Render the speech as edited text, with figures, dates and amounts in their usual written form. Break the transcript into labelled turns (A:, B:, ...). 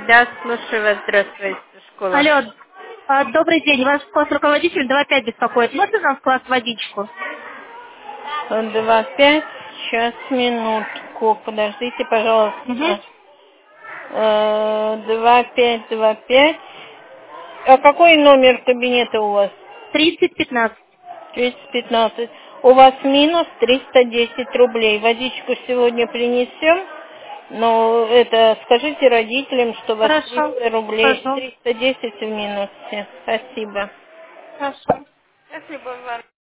A: Да, слушаю вас. Здравствуйте, школа.
B: Алло, добрый день, ваш класс руководитель 2.5 беспокоит. Можно нам в класс водичку?
A: 2-5. Сейчас, минутку. Подождите,
B: Угу.
A: пожалуйста. 2-5, 2-5. А какой номер кабинета у вас?
B: 30-15.
A: 315. У вас минус 310 рублей. Водичку сегодня принесем. Но это скажите родителям, что у вас
B: Хорошо,
A: 300 рублей,
B: скажу.
A: 310 в минусе. Спасибо.
B: Хорошо.
A: Спасибо вам.